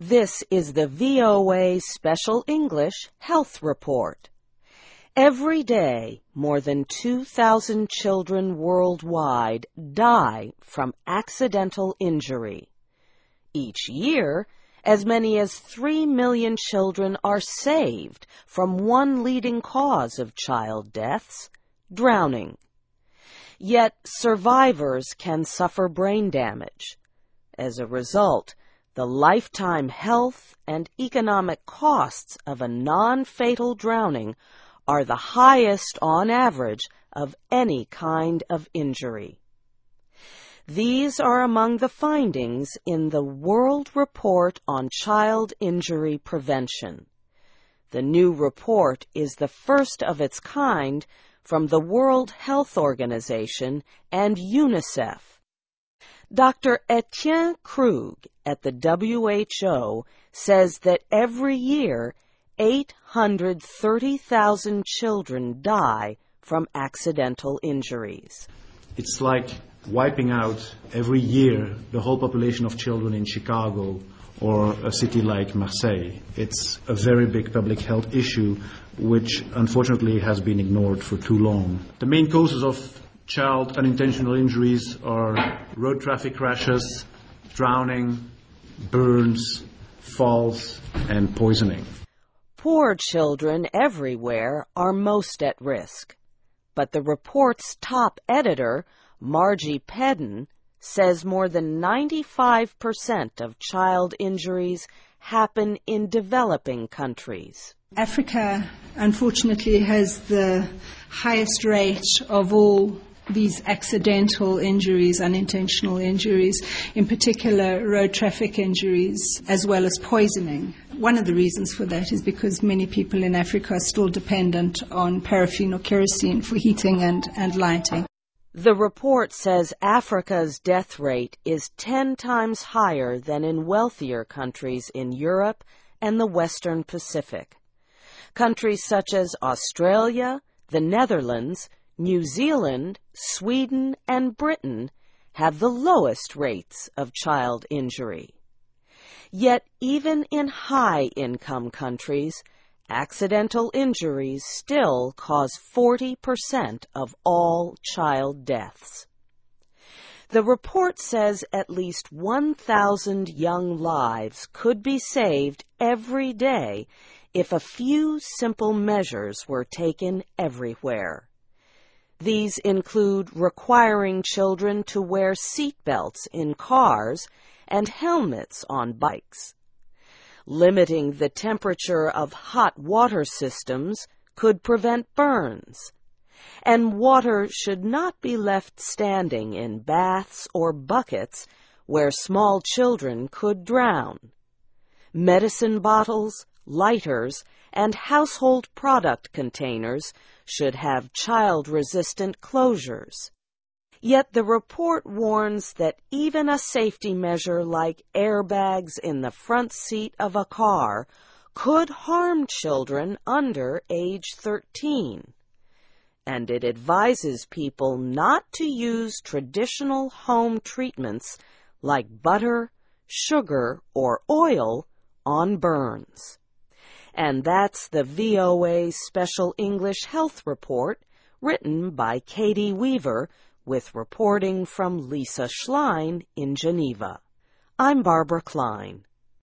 This is the VOA Special English Health Report. Every day, more than 2,000 children worldwide die from accidental injury. Each year, as many as 3 million children are saved from one leading cause of child deaths, drowning. Yet survivors can suffer brain damage. As a result, the lifetime health and economic costs of a non-fatal drowning are the highest on average of any kind of injury. These are among the findings in the World Report on Child Injury Prevention. The new report is the first of its kind from the World Health Organization and UNICEF. Dr. Etienne Krug at the WHO says that every year 830,000 children die from accidental injuries. It's like wiping out every year the whole population of children in Chicago or a city like Marseille. It's a very big public health issue which unfortunately has been ignored for too long. The main causes of child unintentional injuries are road traffic crashes, drowning, burns, falls, and poisoning. Poor children everywhere are most at risk. But the report's top editor, Margie Pedden, says more than 95% of child injuries happen in developing countries. Africa, unfortunately, has the highest rate of all these accidental injuries, unintentional injuries, in particular road traffic injuries, as well as poisoning. One of the reasons for that is because many people in Africa are still dependent on paraffin or kerosene for heating and lighting. The report says Africa's death rate is 10 times higher than in wealthier countries in Europe and the Western Pacific. Countries such as Australia, the Netherlands, New Zealand, Sweden, and Britain have the lowest rates of child injury. Yet even in high-income countries, accidental injuries still cause 40% of all child deaths. The report says at least 1,000 young lives could be saved every day if a few simple measures were taken everywhere. These include requiring children to wear seat belts in cars and helmets on bikes. Limiting the temperature of hot water systems could prevent burns, and water should not be left standing in baths or buckets where small children could drown. Medicine bottles, lighters, and household product containers should have child-resistant closures. Yet the report warns that even a safety measure like airbags in the front seat of a car could harm children under age 13. And it advises people not to use traditional home treatments like butter, sugar, or oil on burns. And that's the VOA Special English Health Report, written by Katie Weaver, with reporting from Lisa Schlein in Geneva. I'm Barbara Klein.